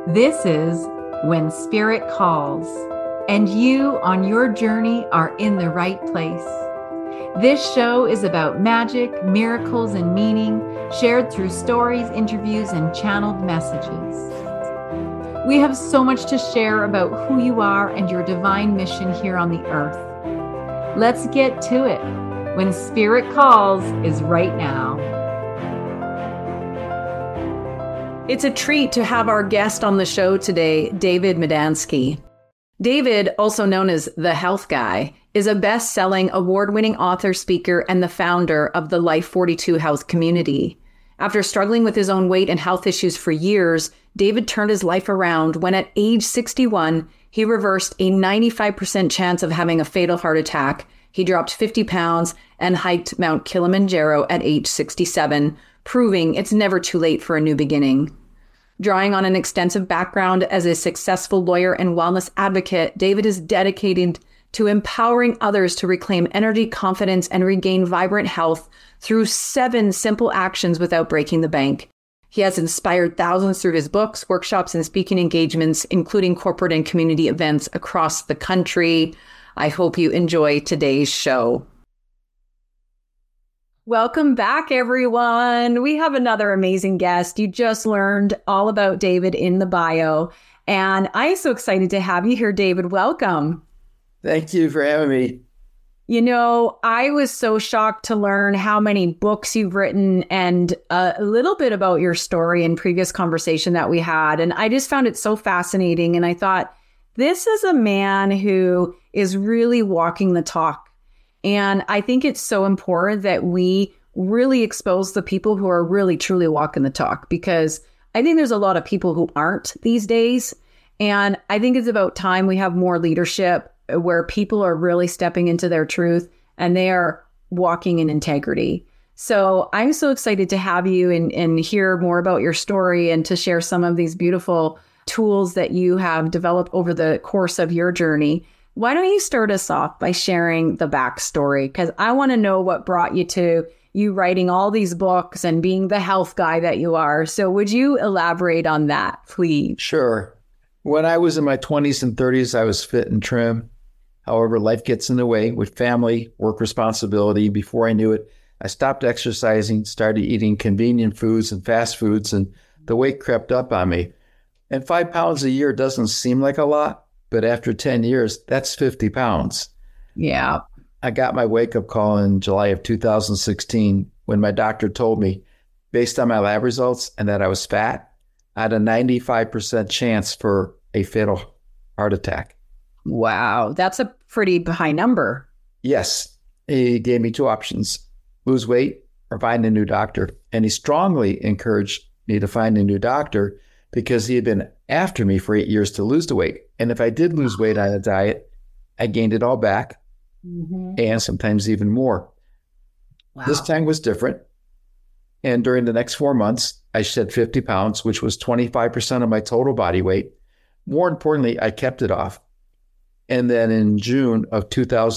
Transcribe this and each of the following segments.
This is When Spirit Calls, and you on your journey are in the right place. This show is about magic, miracles, and meaning shared through stories, interviews, and channeled messages. We have so much to share about who you are and your divine mission here on the earth. Let's get to it. When Spirit Calls is right now. It's a treat to have our guest on the show today, David Medansky. David, also known as The Health Guy, is a best-selling, award-winning author, speaker, and the founder of the Life 42 Health community. After struggling with his own weight and health issues for years, David turned his life around when at age 61, he reversed a 95% chance of having a fatal heart attack. He dropped 50 pounds and hiked Mount Kilimanjaro at age 67, proving it's never too late for a new beginning. Drawing on an extensive background as a successful lawyer and wellness advocate, David is dedicated to empowering others to reclaim energy, confidence, and regain vibrant health through 7 simple actions without breaking the bank. He has inspired thousands through his books, workshops, and speaking engagements, including corporate and community events across the country. I hope you enjoy today's show. Welcome back, everyone. We have another amazing guest. You just learned all about David in the bio, and I'm so excited to have you here, David. Welcome. Thank you for having me. You know, I was so shocked to learn how many books you've written and a little bit about your story in previous conversation that we had. And I just found it so fascinating. And I thought, this is a man who is really walking the talk. And I think it's so important that we really expose the people who are really, truly walking the talk, because I think there's a lot of people who aren't these days. And I think it's about time we have more leadership where people are really stepping into their truth and they are walking in integrity. So I'm so excited to have you and hear more about your story and to share some of these beautiful tools that you have developed over the course of your journey. Why don't you start us off by sharing the backstory? Because I want to know what brought you to you writing all these books and being the health guy that you are. So would you elaborate on that, please? Sure. When I was in my 20s and 30s, I was fit and trim. However, life gets in the way with family, work responsibility. Before I knew it, I stopped exercising, started eating convenient foods and fast foods, and the weight crept up on me. And 5 pounds a year doesn't seem like a lot, but after 10 years, that's 50 pounds. Yeah. I got my wake-up call in July of 2016 when my doctor told me, based on my lab results and that I was fat, I had a 95% chance for a fatal heart attack. Wow. That's a pretty high number. Yes. He gave me 2 options, lose weight or find a new doctor. And he strongly encouraged me to find a new doctor because he had been after me for 8 years to lose the weight. And if I did lose weight on a diet, I gained it all back and sometimes even more. Wow. This time was different. And during the next 4 months, I shed 50 pounds, which was 25% of my total body weight. More importantly, I kept it off. And then in June of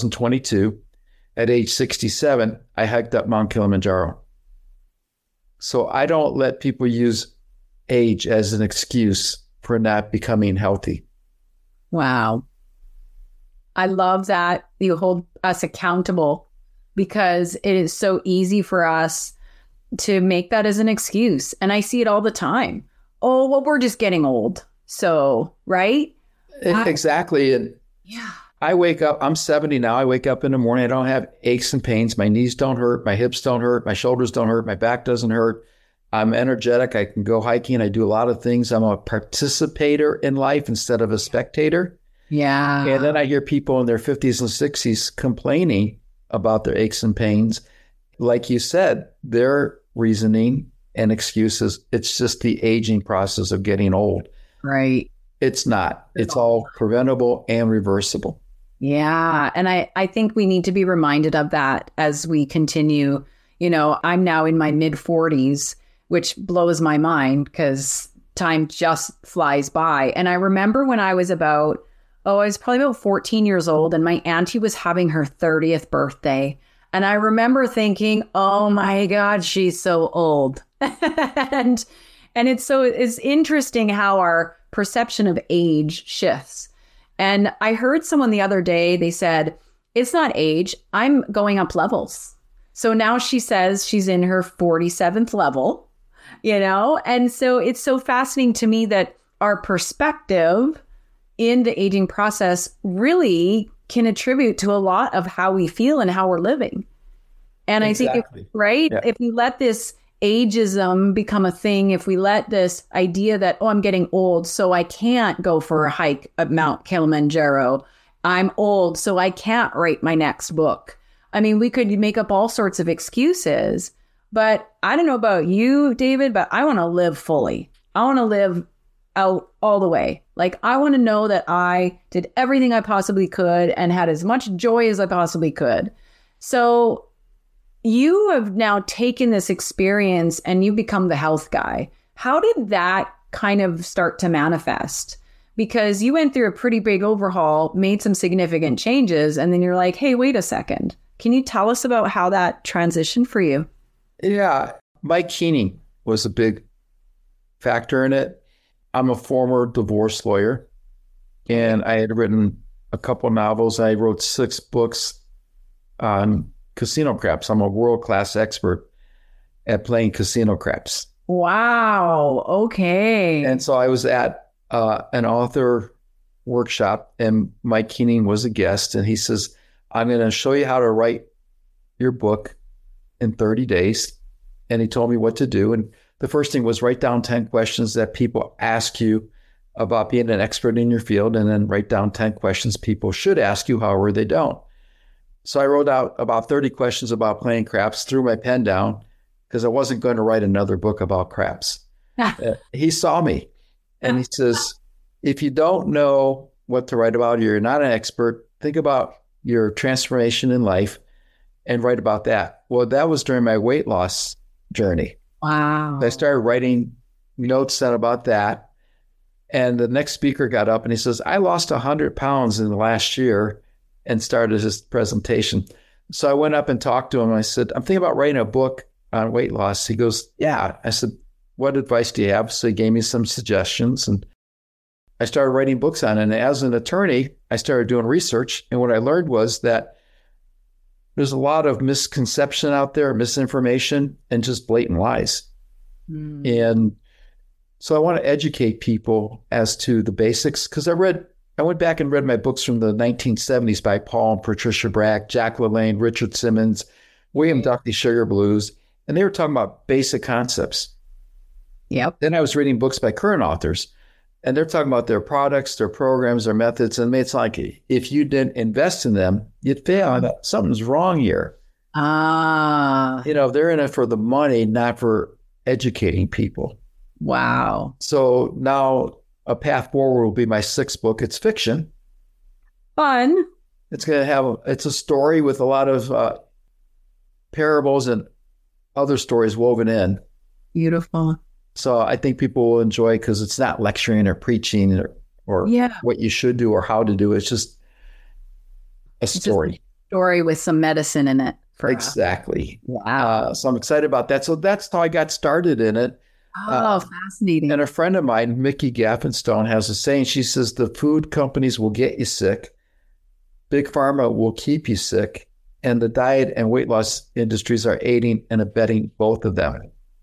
2022, at age 67, I hiked up Mount Kilimanjaro. So I don't let people use age as an excuse for not becoming healthy. Wow. I love that you hold us accountable, because it is so easy for us to make that as an excuse. And I see it all the time. Oh, well, we're just getting old. So, right? Exactly. And yeah. I wake up, I'm 70 now. I wake up in the morning. I don't have aches and pains. My knees don't hurt. My hips don't hurt. My shoulders don't hurt. My back doesn't hurt. I'm energetic. I can go hiking. I do a lot of things. I'm a participator in life instead of a spectator. Yeah. And then I hear people in their 50s and 60s complaining about their aches and pains. Like you said, their reasoning and excuses, it's just the aging process of getting old. Right. It's not. It's all preventable and reversible. Yeah. And I think we need to be reminded of that as we continue. You know, I'm now in my mid 40s, which blows my mind because time just flies by. And I remember when I was I was probably about 14 years old, and my auntie was having her 30th birthday. And I remember thinking, oh my God, she's so old. And it's interesting how our perception of age shifts. And I heard someone the other day, they said, it's not age, I'm going up levels. So now she says she's in her 47th level, And so it's so fascinating to me that our perspective in the aging process really can attribute to a lot of how we feel and how we're living. And exactly. I think, right? Yeah. If we let this ageism become a thing, if we let this idea that, I'm getting old, so I can't go for a hike at Mount Kilimanjaro. I'm old, so I can't write my next book. I mean, we could make up all sorts of excuses, but I don't know about you, David, but I want to live fully. I want to live out all the way. Like, I want to know that I did everything I possibly could and had as much joy as I possibly could. So you have now taken this experience and you become the health guy. How did that kind of start to manifest? Because you went through a pretty big overhaul, made some significant changes, and then you're like, hey, wait a second. Can you tell us about how that transitioned for you? Yeah, Mike Keening was a big factor in it. I'm a former divorce lawyer, and I had written a couple novels. I wrote 6 books on casino craps. I'm a world-class expert at playing casino craps. Wow. Okay. And so I was at an author workshop, and Mike Keening was a guest, and he says, I'm going to show you how to write your book in 30 days. And he told me what to do. And the first thing was write down 10 questions that people ask you about being an expert in your field, and then write down 10 questions people should ask you, however they don't. So I wrote out about 30 questions about playing craps, threw my pen down because I wasn't going to write another book about craps. He saw me and he says, if you don't know what to write about, you're not an expert, think about your transformation in life and write about that. Well, that was during my weight loss journey. Wow. I started writing notes then about that. And the next speaker got up and he says, I lost 100 pounds in the last year, and started his presentation. So I went up and talked to him. I said, I'm thinking about writing a book on weight loss. He goes, yeah. I said, what advice do you have? So he gave me some suggestions, and I started writing books on it. And as an attorney, I started doing research. And what I learned was that there's a lot of misconception out there, misinformation, and just blatant lies. And so I want to educate people as to the basics, because I went back and read my books from the 1970s by Paul and Patricia Brack, Jack LaLanne, Richard Simmons, William Duffy, Sugar Blues, and they were talking about basic concepts. Yep. Then I was reading books by current authors, and they're talking about their products, their programs, their methods, and it's like, if you didn't invest in them, you'd fail. Something's wrong here. They're in it for the money, not for educating people. Wow. So now A Path Forward will be my 6th book. It's fiction. Fun. It's a story with a lot of parables and other stories woven in. Beautiful. So I think people will enjoy it because it's not lecturing or preaching or what you should do or how to do. It's just a story. Just a story with some medicine in it. Exactly. Wow. So I'm excited about that. So that's how I got started in it. Oh, fascinating. And a friend of mine, Mickey Gaffenstone, has a saying. She says, the food companies will get you sick, Big Pharma will keep you sick, and the diet and weight loss industries are aiding and abetting both of them.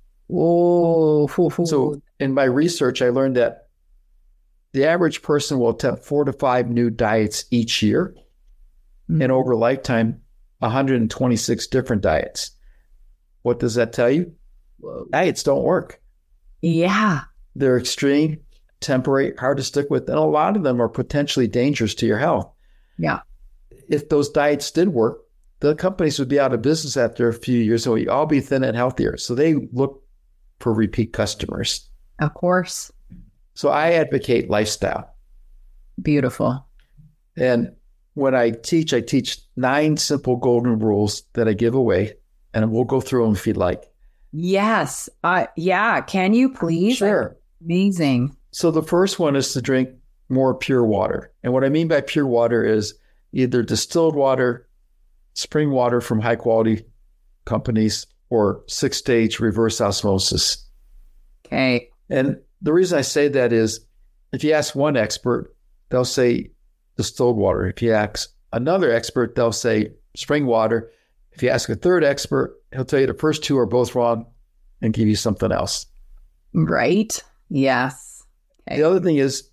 Oh. So in my research, I learned that the average person will attempt 4 to 5 new diets each year, and over a lifetime, 126 different diets. What does that tell you? Whoa. Diets don't work. Yeah. They're extreme, temporary, hard to stick with, and a lot of them are potentially dangerous to your health. Yeah. If those diets did work, the companies would be out of business after a few years, and we'd all be thin and healthier. So they look for repeat customers. Of course. So I advocate lifestyle. Beautiful. And when I teach 9 simple golden rules that I give away, and we'll go through them if you'd like. Yes. Yeah. Can you please? Sure. Amazing. So the first one is to drink more pure water. And what I mean by pure water is either distilled water, spring water from high quality companies, or 6-stage reverse osmosis. Okay. And the reason I say that is If you ask one expert, they'll say distilled water. If you ask another expert, they'll say spring water. If you ask a third expert, he'll tell you the first two are both wrong and give you something else. Right. Yes. Okay. The other thing is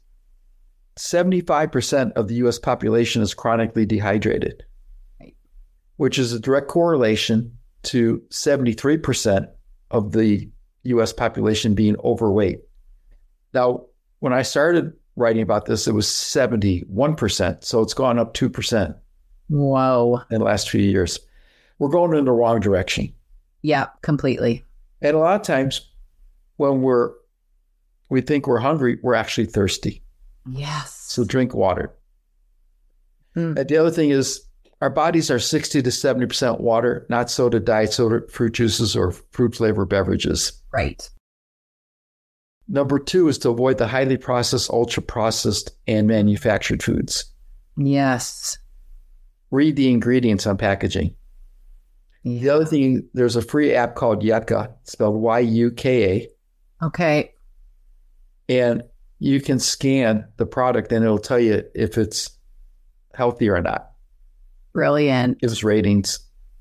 75% of the U.S. population is chronically dehydrated, right, which is a direct correlation to 73% of the U.S. population being overweight. Now, when I started writing about this, it was 71%. So it's gone up 2%. Whoa. In the last few years. We're going in the wrong direction. Yeah, completely. And a lot of times when we think we're hungry, we're actually thirsty. Yes. So drink water. And the other thing is our bodies are 60 to 70% water, not soda, diet soda, fruit juices, or fruit flavored beverages. Right. Number 2 is to avoid the highly processed, ultra processed, and manufactured foods. Yes. Read the ingredients on packaging. Yeah. The other thing, there's a free app called Yuka, spelled Y-U-K-A. Okay. And you can scan the product and it'll tell you if it's healthy or not. Brilliant. Gives ratings.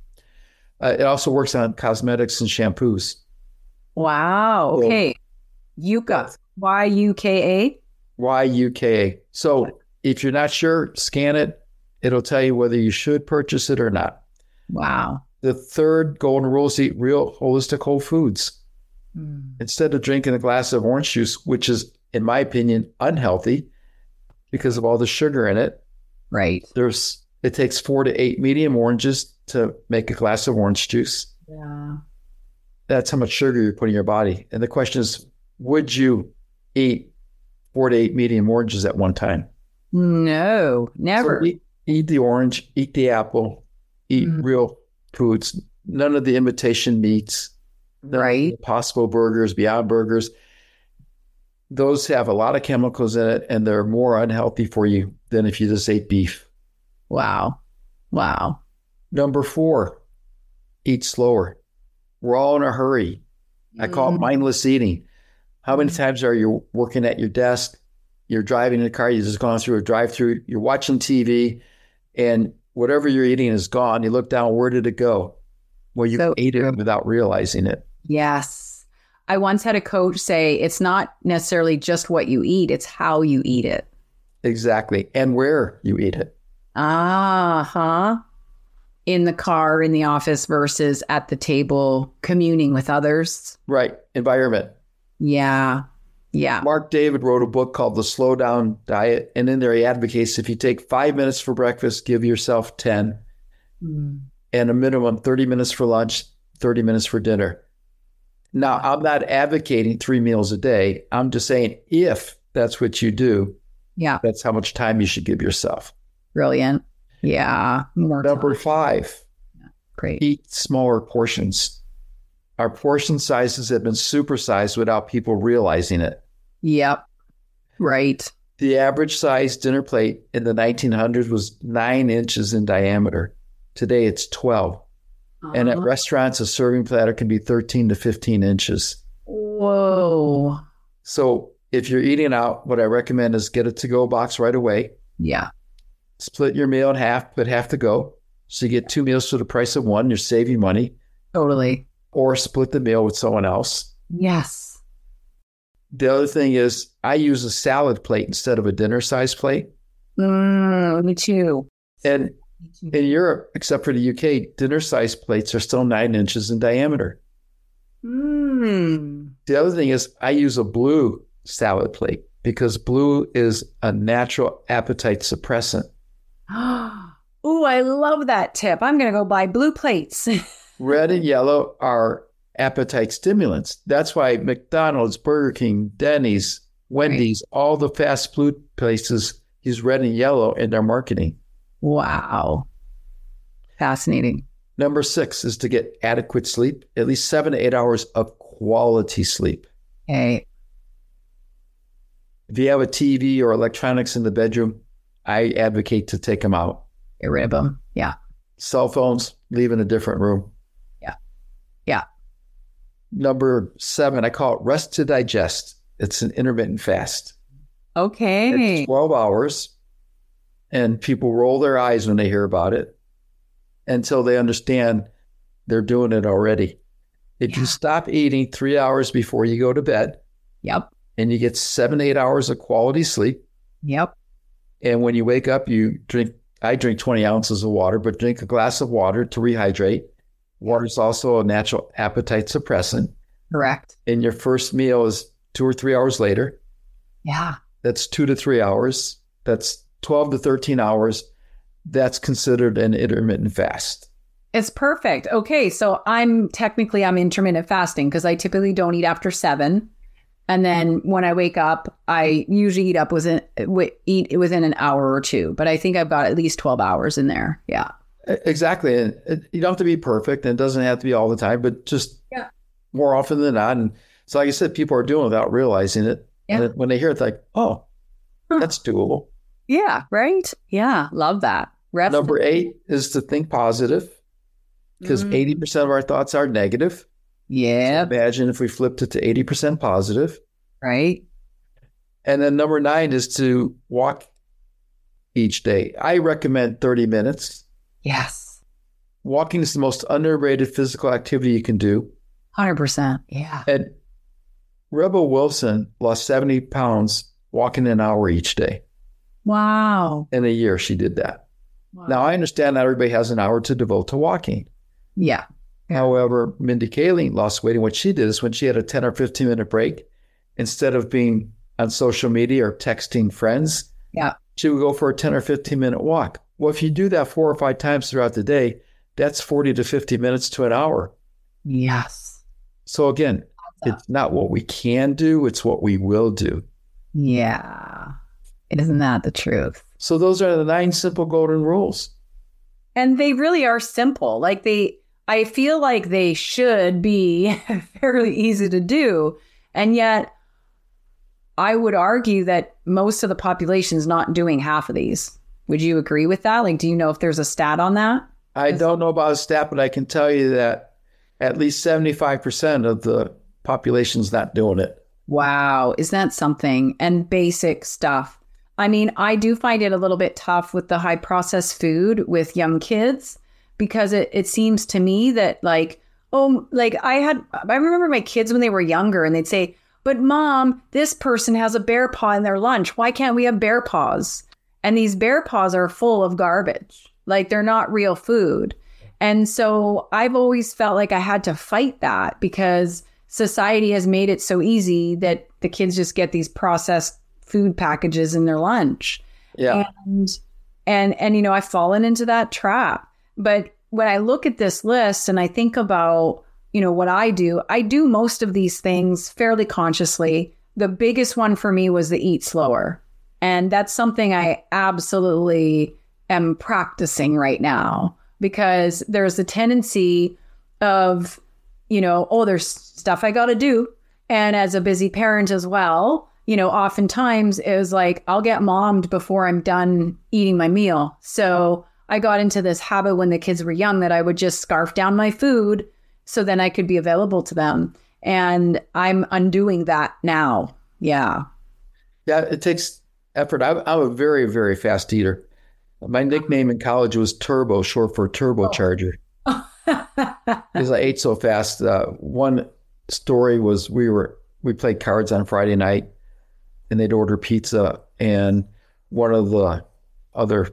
It also works on cosmetics and shampoos. Wow. Okay. Yuka. Y-U-K-A? Y-U-K-A. So if you're not sure, scan it. It'll tell you whether you should purchase it or not. Wow. The third golden rule is eat real holistic whole foods. Instead of drinking a glass of orange juice, which is, in my opinion, unhealthy because of all the sugar in it. Right. It takes 4 to 8 medium oranges to make a glass of orange juice. Yeah. That's how much sugar you're putting in your body. And the question is, would you eat 4 to 8 medium oranges at one time? No, never. So eat the orange, eat the apple, eat real foods, none of the imitation meats, right? Impossible burgers, Beyond Burgers. Those have a lot of chemicals in it, and they're more unhealthy for you than if you just ate beef. Wow. Wow. Number 4, eat slower. We're all in a hurry. I call it mindless eating. How many times are you working at your desk? You're driving in a car, you've just gone through a drive-through, you're watching TV, and whatever you're eating is gone. You look down, where did it go? Well, you ate it without realizing it. Yes. I once had a coach say, it's not necessarily just what you eat, it's how you eat it. Exactly. And where you eat it. In the car, in the office versus at the table, communing with others. Right. Environment. Yeah. Yeah. Mark David wrote a book called The Slow Down Diet. And in there, he advocates if you take 5 minutes for breakfast, give yourself 10. And a minimum 30 minutes for lunch, 30 minutes for dinner. Now, I'm not advocating 3 meals a day. I'm just saying if that's what you do, that's how much time you should give yourself. Brilliant. Yeah. Number 5, great. Eat smaller portions. Our portion sizes have been supersized without people realizing it. Yep. Right. The average size dinner plate in the 1900s was 9 inches in diameter. Today it's 12. And at restaurants, a serving platter can be 13 to 15 inches. Whoa. So if you're eating out, what I recommend is get a to-go box right away. Yeah. Split your meal in half, put half to go. So you get 2 meals for the price of one. You're saving money. Totally. Or split the meal with someone else. Yes. The other thing is I use a salad plate instead of a dinner-sized plate. Me too. And in Europe, except for the UK, dinner-sized plates are still 9 inches in diameter. The other thing is I use a blue salad plate because blue is a natural appetite suppressant. Oh, I love that tip. I'm going to go buy blue plates. Red and yellow are appetite stimulants. That's why McDonald's, Burger King, Denny's, Wendy's, all the fast food places use red and yellow in their marketing. Wow. Fascinating. Number 6 is to get adequate sleep, at least 7 to 8 hours of quality sleep. Okay. If you have a TV or electronics in the bedroom, I advocate to take them out. Get rid of them. Yeah. Cell phones, leave in a different room. Yeah. Yeah. Number 7, I call it rest to digest. It's an intermittent fast. Okay. It's 12 hours. And people roll their eyes when they hear about it until they understand they're doing it already. If you stop eating 3 hours before you go to bed, Yep. and you get 7-8 hours of quality sleep, Yep. and when you wake up, I drink 20 ounces of water, but drink a glass of water to rehydrate. Water is also a natural appetite suppressant. Correct. And your first meal is 2 or 3 hours later. Yeah. That's 2 to 3 hours. That's 12 to 13 hours. That's considered an intermittent fast. It's perfect. Okay. So I'm intermittent fasting because I typically don't eat after 7. And then when I wake up, I usually eat within an hour or 2. But I think I've got at least 12 hours in there. Yeah. Exactly. And you don't have to be perfect, and it doesn't have to be all the time, but just more often than not. And so, like I said, people are doing it without realizing it. Yeah. And when they hear it, it's like, oh, that's doable. Yeah. Right. Yeah. Love that. Number 8 is to think positive, because 80% of our thoughts are negative. Yeah. So imagine if we flipped it to 80% positive. Right. And then number 9 is to walk each day. I recommend 30 minutes. Yes. Walking is the most underrated physical activity you can do. 100%. Yeah. And Rebel Wilson lost 70 pounds walking an hour each day. Wow. In a year, she did that. Wow. Now, I understand not everybody has an hour to devote to walking. Yeah. However, Mindy Kaling lost weight, and what she did is when she had a 10 or 15-minute break, instead of being on social media or texting friends, she would go for a 10 or 15-minute walk. Well, if you do that 4 or 5 times throughout the day, that's 40 to 50 minutes to an hour. Yes. So again, it's not what we can do, it's what we will do. Yeah. Isn't that the truth? So those are the 9 simple golden rules. And they really are simple. I feel like they should be fairly easy to do. And yet I would argue that most of the population is not doing half of these. Would you agree with that? Do you know if there's a stat on that? I don't know about a stat, but I can tell you that at least 75% of the population's not doing it. Wow. Isn't that something? And basic stuff. I mean, I do find it a little bit tough with the high processed food with young kids, because it seems to me that I remember my kids when they were younger and they'd say, but Mom, this person has a bear paw in their lunch. Why can't we have bear paws? And these bear paws are full of garbage. They're not real food. And so I've always felt like I had to fight that, because society has made it so easy that the kids just get these processed food packages in their lunch. Yeah. And I've fallen into that trap. But when I look at this list and I think about, what I do most of these things fairly consciously. The biggest one for me was the eat slower. And that's something I absolutely am practicing right now, because there's a tendency of, there's stuff I got to do. And as a busy parent as well, oftentimes it was I'll get mommed before I'm done eating my meal. So I got into this habit when the kids were young that I would just scarf down my food so then I could be available to them. And I'm undoing that now. Yeah. Yeah, it takes effort. I'm a very, very fast eater. My nickname in college was Turbo, short for turbocharger. Because I ate so fast. One story was we played cards on Friday night, and they'd order pizza, and one of the other,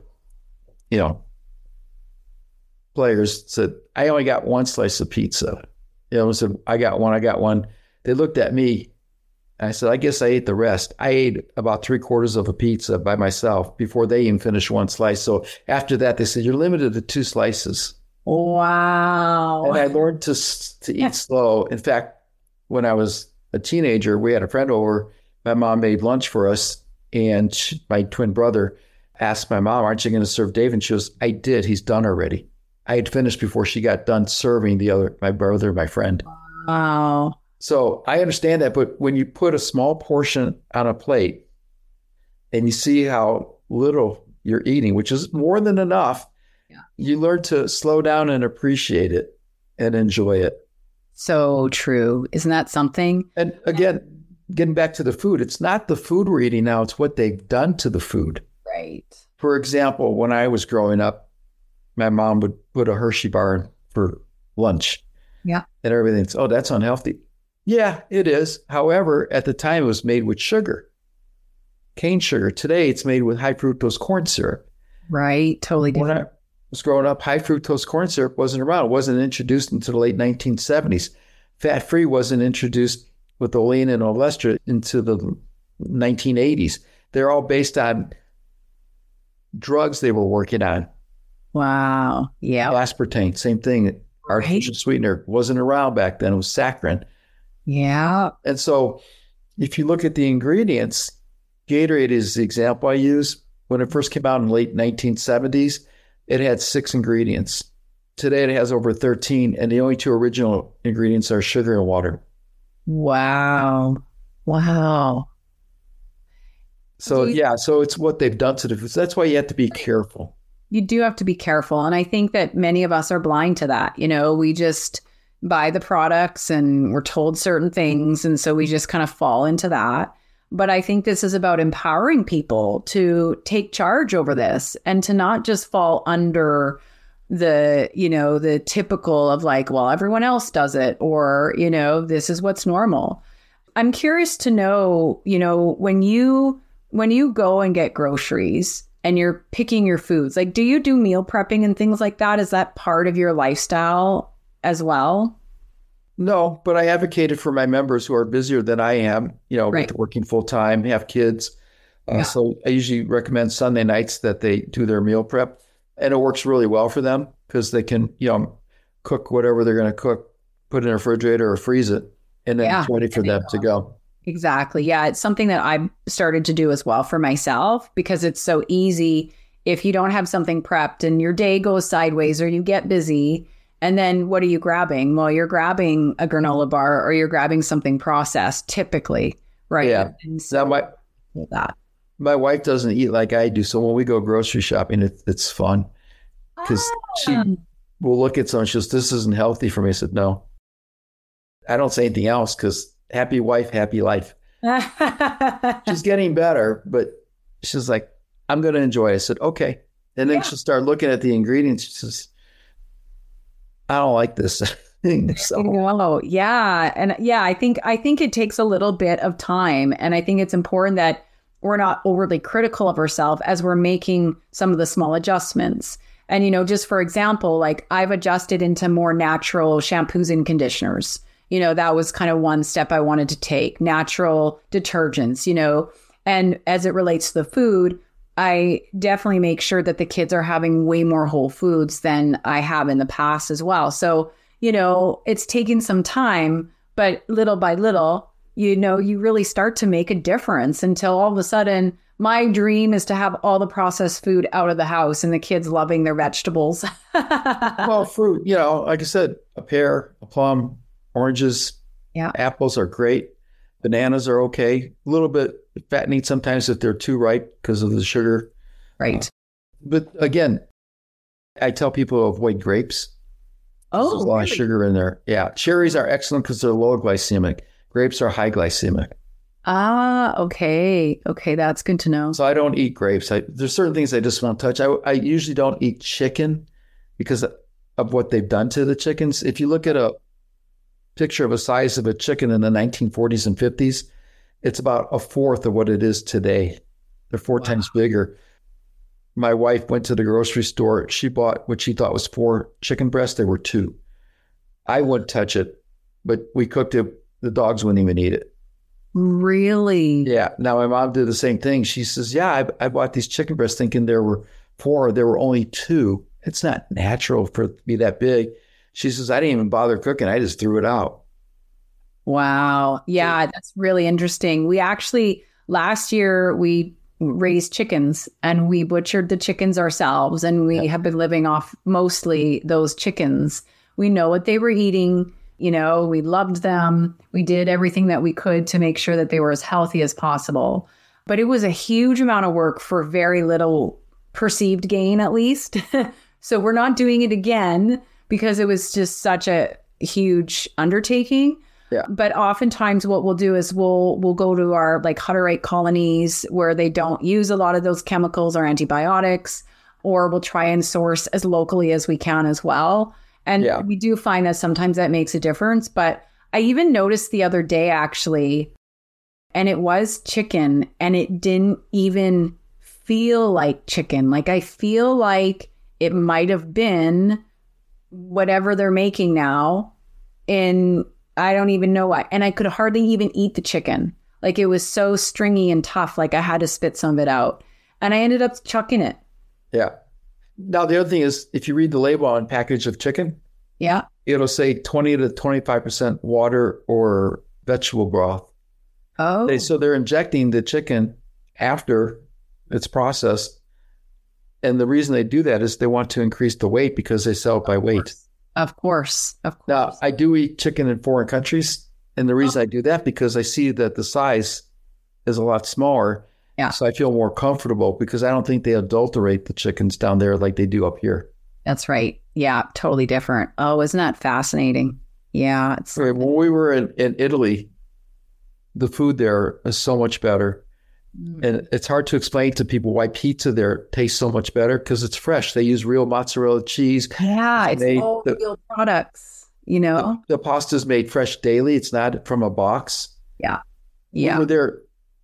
players said, I only got one slice of pizza. I said, I got one. They looked at me. I said, I guess I ate the rest. I ate about 3/4 of a pizza by myself before they even finished one slice. So after that, they said, you're limited to 2 slices. Wow. And I learned to eat slow. In fact, when I was a teenager, we had a friend over. My mom made lunch for us, and my twin brother asked my mom, aren't you going to serve Dave? And she goes, I did. He's done already. I had finished before she got done serving my brother, my friend. Wow. So I understand that, but when you put a small portion on a plate and you see how little you're eating, which is more than enough, you learn to slow down and appreciate it and enjoy it. So true. Isn't that something? And again, getting back to the food, it's not the food we're eating now, it's what they've done to the food. Right. For example, when I was growing up, my mom would put a Hershey bar for lunch. Yeah. And everything thinks, oh, that's unhealthy. Yeah, it is. However, at the time, it was made with sugar, cane sugar. Today, it's made with high fructose corn syrup. Right. Totally different. When I was growing up, high fructose corn syrup wasn't around. It wasn't introduced until the late 1970s. Fat-free wasn't introduced with olein and olestra into the 1980s. They're all based on drugs they were working on. Wow. Yeah. Aspartame, same thing. Artificial sweetener wasn't around back then. It was saccharin. Yeah. And so if you look at the ingredients, Gatorade is the example I use. When it first came out in the late 1970s, it had 6 ingredients. Today it has over 13, and the only 2 original ingredients are sugar and water. Wow. Wow. So so it's what they've done to the foods. That's why you have to be careful. You do have to be careful. And I think that many of us are blind to that. You know, we just buy the products and we're told certain things. And so we just kind of fall into that. But I think this is about empowering people to take charge over this and to not just fall under the, you know, the typical of like, well, everyone else does it, or, you know, this is what's normal. I'm curious to know, you know, when you go and get groceries and you're picking your foods, like, do you do meal prepping and things like that? Is that part of your lifestyle as well? No, but I advocated for my members who are busier than I am, you know, Right. working full time, have kids. So I usually recommend Sunday nights that they do their meal prep. And it works really well for them because they can, you know, cook whatever they're going to cook, put it in a refrigerator or freeze it, and then it's ready for them to go. Exactly. Yeah. It's something that I've started to do as well for myself because it's so easy if you don't have something prepped and your day goes sideways or you get busy. And then what are you grabbing? Well, you're grabbing a granola bar or you're grabbing something processed typically. Right. Yeah. And so Now my wife doesn't eat like I do. So when we go grocery shopping, it's fun because she will look at something. She goes, this isn't healthy for me. I said, no, I don't say anything else because happy wife, happy life. She's getting better, but she's like, I'm going to enjoy it. I said, okay. And then she'll start looking at the ingredients. She says, I don't like this. So. Wow. Yeah. And yeah, I think it takes a little bit of time. And I think it's important that we're not overly critical of ourselves as we're making some of the small adjustments. And, you know, just for example, like I've adjusted into more natural shampoos and conditioners. You know, that was kind of one step I wanted to take. Natural detergents, you know, and as it relates to the food, I definitely make sure that the kids are having way more whole foods than I have in the past as well. So, you know, it's taking some time, but little by little, you know, you really start to make a difference until all of a sudden my dream is to have all the processed food out of the house and the kids loving their vegetables. Well, fruit, you know, like I said, a pear, a plum, oranges, apples are great. Bananas are okay. A little bit fattening sometimes if they're too ripe because of the sugar. Right. But again, I tell people to avoid grapes. Oh, there's a lot of sugar in there. Yeah. Cherries are excellent because they're low glycemic. Grapes are high glycemic. Ah, okay. Okay, that's good to know. So I don't eat grapes. There's certain things I just won't touch. I usually don't eat chicken because of what they've done to the chickens. If you look at a picture of a size of a chicken in the 1940s and 50s, it's about a fourth of what it is today. They're 4 times bigger. My wife went to the grocery store. She bought what she thought was 4 chicken breasts. There were 2. I wouldn't touch it, but we cooked it. The dogs wouldn't even eat it. Really? Yeah. Now my mom did the same thing. She says, yeah, I bought these chicken breasts thinking there were 4. There were only 2. It's not natural for it to be that big. She says, I didn't even bother cooking. I just threw it out. Wow. Yeah, that's really interesting. We actually, last year, we raised chickens and we butchered the chickens ourselves. And we have been living off mostly those chickens. We know what they were eating. You know, we loved them. We did everything that we could to make sure that they were as healthy as possible. But it was a huge amount of work for very little perceived gain, at least. So we're not doing it again because it was just such a huge undertaking. Yeah. But oftentimes what we'll do is we'll go to our like Hutterite colonies where they don't use a lot of those chemicals or antibiotics, or we'll try and source as locally as we can as well. And we do find that sometimes that makes a difference. But I even noticed the other day, actually, and it was chicken, and it didn't even feel like chicken. Like, I feel like it might have been whatever they're making now in, I don't even know what. And I could hardly even eat the chicken. Like, it was so stringy and tough. Like, I had to spit some of it out. And I ended up chucking it. Yeah. Now, the other thing is, if you read the label on package of chicken, it'll say 20 to 25% water or vegetable broth. Oh. So they're injecting the chicken after it's processed. And the reason they do that is they want to increase the weight because they sell it by weight. Of course. Now, I do eat chicken in foreign countries. And the reason I do that because I see that the size is a lot smaller. Yeah. So I feel more comfortable because I don't think they adulterate the chickens down there like they do up here. That's right. Yeah, totally different. Oh, isn't that fascinating? Yeah. When we were in Italy, the food there is so much better. And it's hard to explain to people why pizza there tastes so much better because it's fresh. They use real mozzarella cheese. Yeah, it's all real products, you know? The pasta's made fresh daily. It's not from a box. Yeah. We were there.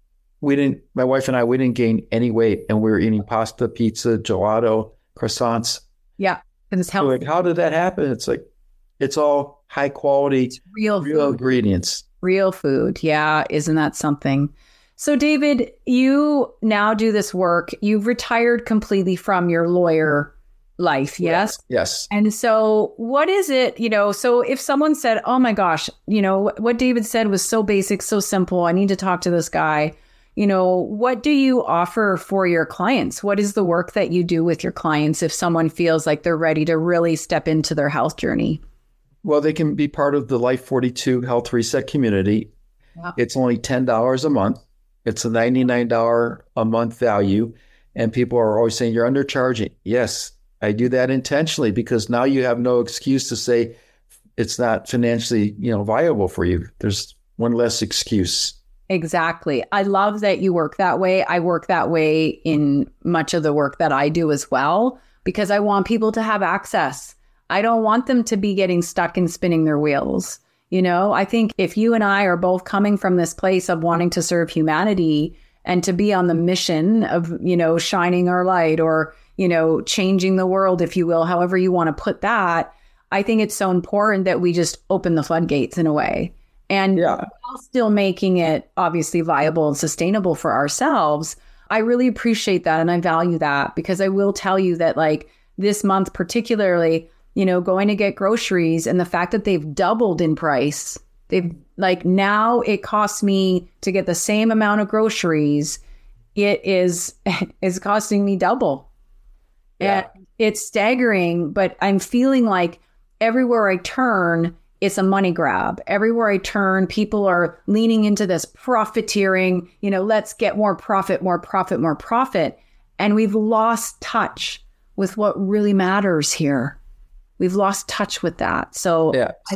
My wife and I, we didn't gain any weight, and we were eating pasta, pizza, gelato, croissants. Yeah. And it's healthy. So like, how did that happen? It's like, it's all high quality, real ingredients. Real food. Yeah. Isn't that something? So David, you now do this work. You've retired completely from your lawyer life. Yes. Yes. And so what is it, so if someone said, oh my gosh, what David said was so basic, so simple, I need to talk to this guy. What do you offer for your clients? What is the work that you do with your clients if someone feels like they're ready to really step into their health journey? Well, they can be part of the Life 42 Health Reset community. Yeah. It's only $10 a month. It's a $99 a month value. And people are always saying, you're undercharging. Yes, I do that intentionally because now you have no excuse to say it's not financially, viable for you. There's one less excuse. Exactly. I love that you work that way. I work that way in much of the work that I do as well, because I want people to have access. I don't want them to be getting stuck and spinning their wheels. I think if you and I are both coming from this place of wanting to serve humanity and to be on the mission of, shining our light or, changing the world, if you will, however you want to put that, I think it's so important that we just open the floodgates in a way. And while still making it obviously viable and sustainable for ourselves, I really appreciate that. And I value that because I will tell you that like this month particularly, going to get groceries and the fact that they've doubled in price, now it costs me to get the same amount of groceries. It is costing me double. Yeah. And it's staggering, but I'm feeling like everywhere I turn, it's a money grab. Everywhere I turn, people are leaning into this profiteering, let's get more profit. And we've lost touch with what really matters here. We've lost touch with that. So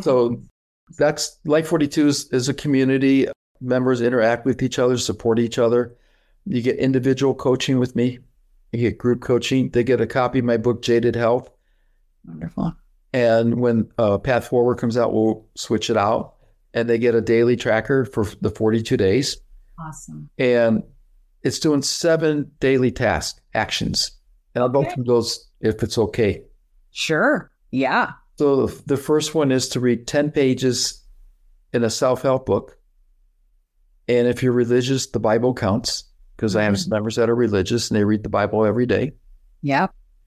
that's Life 42 is a community. Members interact with each other, support each other. You get individual coaching with me. You get group coaching. They get a copy of my book, Jaded Health. Wonderful. And when Path Forward comes out, we'll switch it out. And they get a daily tracker for the 42 days. Awesome. And it's doing 7 daily task actions. And I'll go through those if it's okay. Sure. Yeah. So the first one is to read 10 pages in a self-help book. And if you're religious, the Bible counts because I have some members that are religious and they read the Bible every day. Yeah.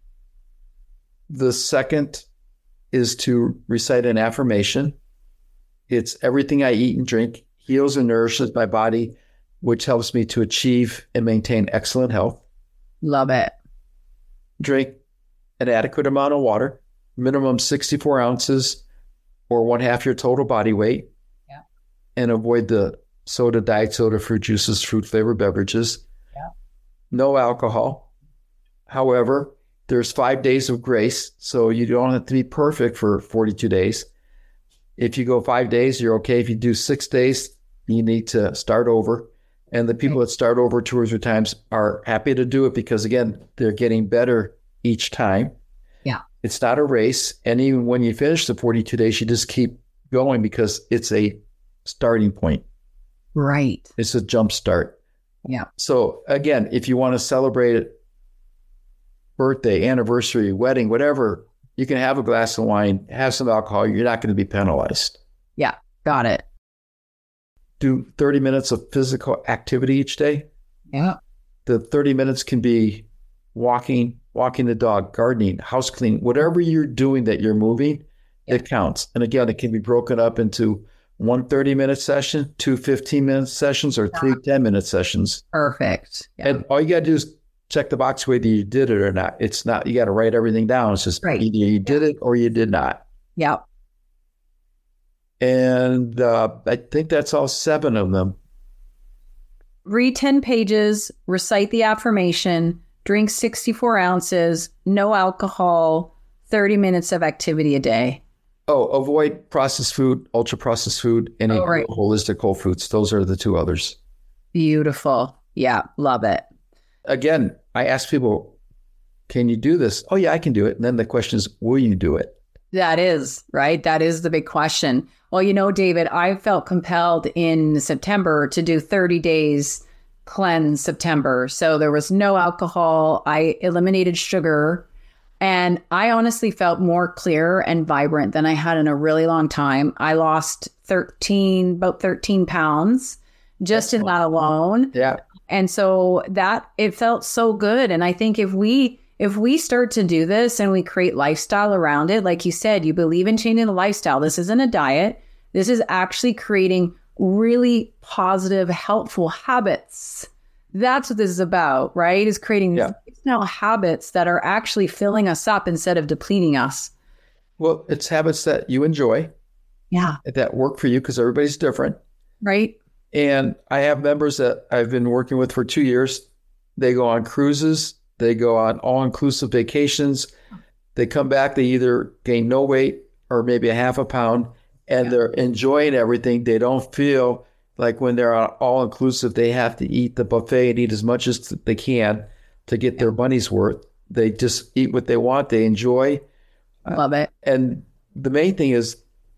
The second is to recite an affirmation. It's everything I eat and drink heals and nourishes my body, which helps me to achieve and maintain excellent health. Love it. Drink an adequate amount of water. Minimum 64 ounces or 1/2 your total body weight. Yeah. And avoid the soda, diet soda, fruit juices, fruit flavored beverages. Yeah. No alcohol. However, there's 5 days of grace, so you don't have to be perfect for 42 days. If you go 5 days, you're okay. If you do 6 days, you need to start over. And the people that start over 2 or 3 times are happy to do it because, again, they're getting better each time. Yeah. It's not a race. And even when you finish the 42 days, you just keep going because it's a starting point. Right. It's a jump start. Yeah. So again, if you want to celebrate it, birthday, anniversary, wedding, whatever, you can have a glass of wine, have some alcohol. You're not going to be penalized. Yeah. Got it. Do 30 minutes of physical activity each day. Yeah. The 30 minutes can be walking the dog, gardening, house cleaning, whatever you're doing that you're moving, it counts. And again, it can be broken up into 1 30-minute session, 2 15-minute sessions, or 3 10-minute sessions. Perfect. Yeah. And all you got to do is check the box whether you did it or not. It's not, you got to write everything down. It's just either you did it or you did not. Yeah. And I think that's all 7 of them. Read 10 pages, recite the affirmation, drink 64 ounces, no alcohol, 30 minutes of activity a day. Oh, avoid processed food, ultra processed food, and holistic whole foods. Those are the 2 others. Beautiful. Yeah, love it. Again, I ask people, can you do this? Oh, yeah, I can do it. And then the question is, will you do it? That is, right? That is the big question. Well, you know, David, I felt compelled in September to do 30 days cleanse September. So there was no alcohol. I eliminated sugar. And I honestly felt more clear and vibrant than I had in a really long time. I lost about 13 pounds just in that alone. Yeah. And so it felt so good. And I think if we start to do this and we create lifestyle around it, like you said, you believe in changing the lifestyle. This isn't a diet. This is actually creating really positive, helpful habits. That's what this is about, right? Is creating now habits that are actually filling us up instead of depleting us. Well, it's habits that you enjoy. Yeah. That work for you because everybody's different. Right. And I have members that I've been working with for 2 years. They go on cruises. They go on all-inclusive vacations. They come back. They either gain no weight or maybe a half a pound, and they're enjoying everything. They don't feel like when they're on all-inclusive, they have to eat the buffet and eat as much as they can to get their money's worth. They just eat what they want. They enjoy. Love it. And the main thing is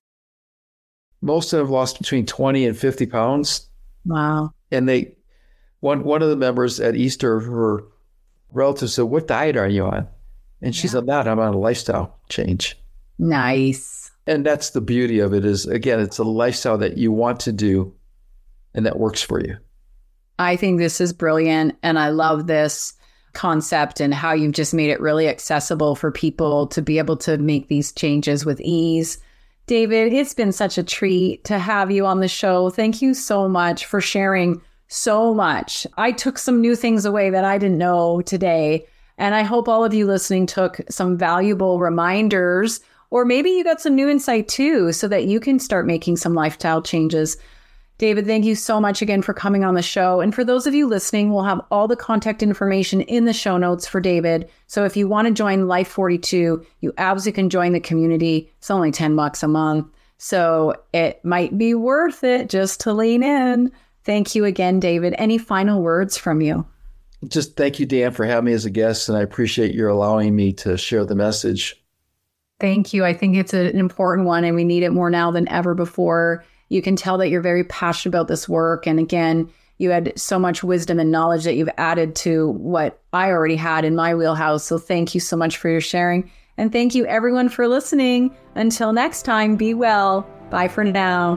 most of them have lost between 20 and 50 pounds. Wow. And one of the members at Easter, her relative said, "What diet are you on?" And she said, "I'm on a lifestyle change." Nice. And that's the beauty of it is, again, it's a lifestyle that you want to do and that works for you. I think this is brilliant. And I love this concept and how you've just made it really accessible for people to be able to make these changes with ease. David, it's been such a treat to have you on the show. Thank you so much for sharing so much. I took some new things away that I didn't know today. And I hope all of you listening took some valuable reminders, or maybe you got some new insight too, so that you can start making some lifestyle changes. David, thank you so much again for coming on the show. And for those of you listening, we'll have all the contact information in the show notes for David. So if you want to join Life 42, you absolutely can join the community. It's only $10 a month. So it might be worth it just to lean in. Thank you again, David. Any final words from you? Just thank you, Dan, for having me as a guest. And I appreciate your allowing me to share the message. Thank you. I think it's an important one and we need it more now than ever before. You can tell that you're very passionate about this work. And again, you had so much wisdom and knowledge that you've added to what I already had in my wheelhouse. So thank you so much for your sharing. And thank you everyone for listening. Until next time, be well. Bye for now.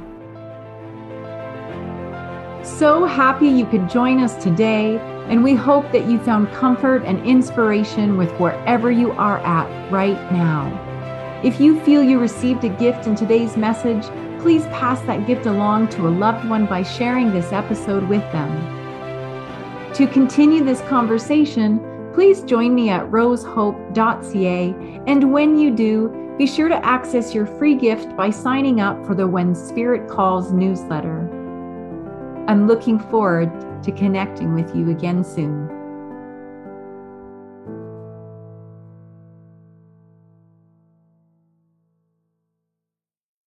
So happy you could join us today. And we hope that you found comfort and inspiration with wherever you are at right now. If you feel you received a gift in today's message, please pass that gift along to a loved one by sharing this episode with them. To continue this conversation, please join me at rosehope.ca. And when you do, be sure to access your free gift by signing up for the When Spirit Calls newsletter. I'm looking forward to connecting with you again soon.